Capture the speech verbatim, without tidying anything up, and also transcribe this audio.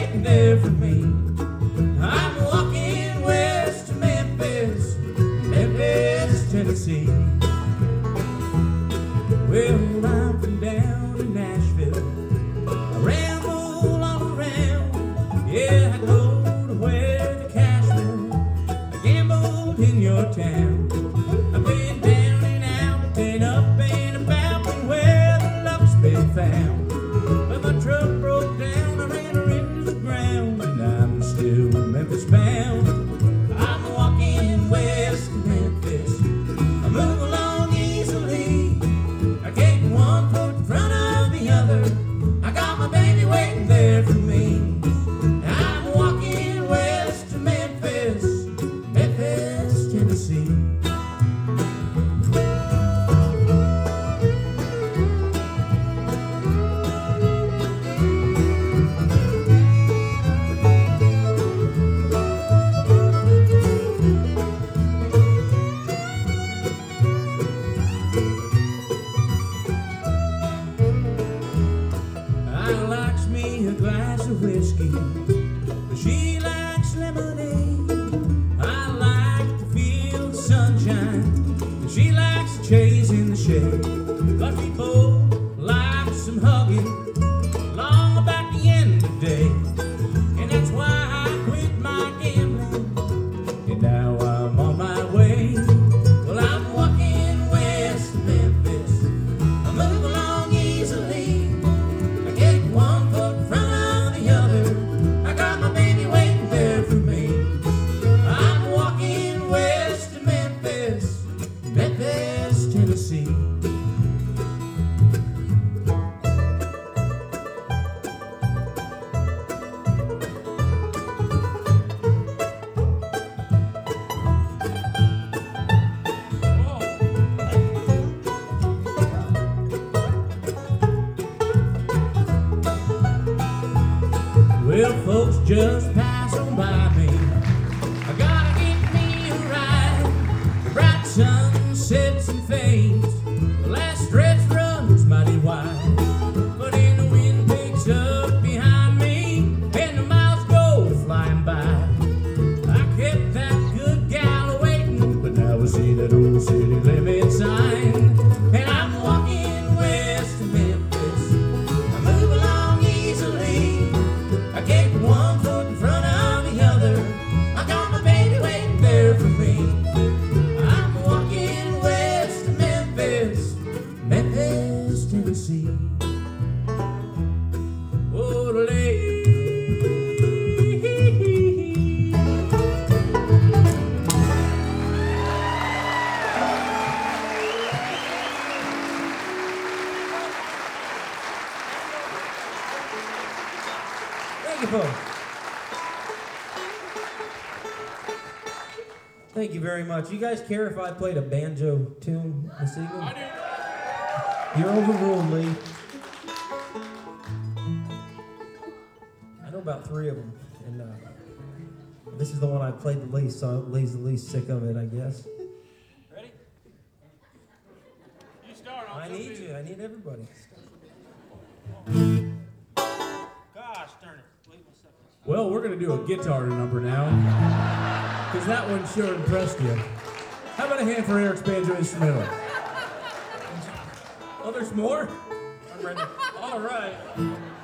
waiting there for me. I'm walking west to Memphis, Memphis, Tennessee. Well, I'm from down in Nashville. I ramble all around. Yeah, I go to where the cash will. I gambled in your town. I've been down and out and up and about and where the luck's been found. But my truck broke down, I ran her into the ground, and I'm still Memphis bound. I'm walking west to Memphis. I move along easily. I get one foot in front of the other. I got my baby waiting there for me. I'm walking west to Memphis, Memphis, Tennessee. I likes me a glass of whiskey, but she likes lemonade. I like to feel the sunshine, but she likes to chase in the shade. But we both like some hugging long about the end of the day, and that's why I quit my gambling, and now I'm on my way. Well, I'm walking west to Memphis. I move along easily. I get one foot in front of the other. I got my baby waiting there for me. I'm walking west to Memphis, Memphis, Tennessee. Well, folks just pass on by me. I gotta get me a ride. The bright sun sets and fades. The last stretch runs mighty wide. But then the wind picks up behind me, and the miles go flying by. I kept that good gal waiting, but now I see that old city limit sign. And I'm walking west to Memphis. I move along easily. I get one foot in front of the other. I got my baby waiting there for me. I'm walking west to Memphis, Memphis, Tennessee. Oh, Thank you, folks. Thank you very much. You guys care if I played a banjo tune this evening? I do. You're overruled, Lee. I know about three of them, and uh, this is the one I played the least, so Lee's the least sick of it, I guess. Ready? You start. I'll I jump need in. you. I need everybody. Gosh darn it. Wait one second. Well, we're going to do a guitar number now, because that one sure impressed you. How about a hand for Eric's banjo instrumental? Oh, there's more? I'm ready. All right.